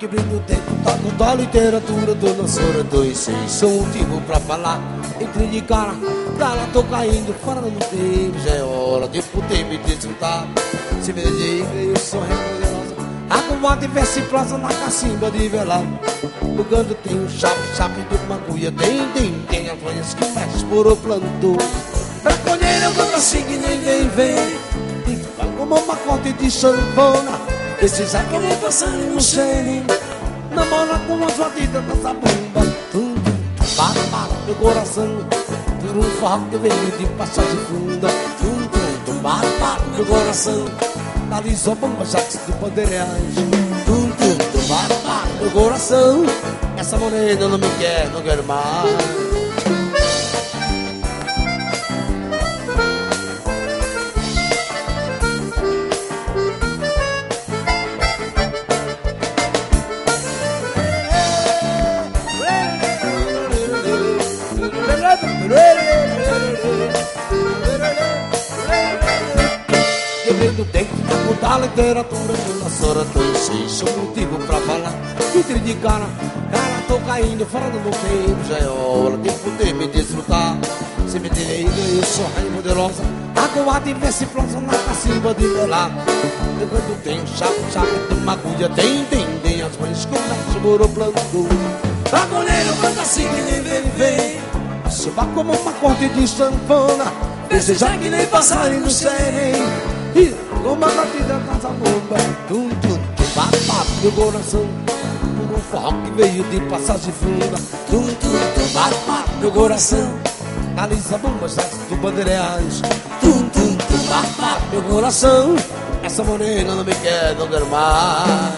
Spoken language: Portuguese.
que brilho dentro da literatura do nosso hora 26. Sou motivo pra falar, entre de cara tô caindo fora do tempo. Já é hora de poder me desfrutar. Se me diga, eu sou remodelosa. A combate veste prosa na cacimba de velado. No canto tem um chape de uma cuia. Tem as manhas que mexe por o planto. Pra colher eu canto assim que ninguém vem. Como uma corte de sanfona. Esse já que nem passarinho no cheiro. Namora com as batidas dessa bomba. Para meu coração. Por um forró que veio de passagem funda. Para meu coração. Analisou bomba, jaques do Bandeirantes. Para meu coração. Essa morena não me quer, não quero mais. Quebrando dentro da literatura do nosso hora 26. Sou motivo pra falar, entre de cara tô caindo fora do meu tempo. Já é hora de poder me desfrutar. Se me direita, eu sou rei modelosa. A coada e veste prosa na cacimba de velado. Quando tem um chape de uma agulha. Tem as mães que mexe por o planto. A goleira canta assim que nem vem. A samba como uma corte de sanfona. Desejar que nem passarinho no serem. E como uma batida casa bomba. Bate meu coração. Por um forró que veio de passagem funda. Bate meu coração. Analisa bombas do Bandeirantes. Bate meu coração. Essa morena não me quer, não quero mais.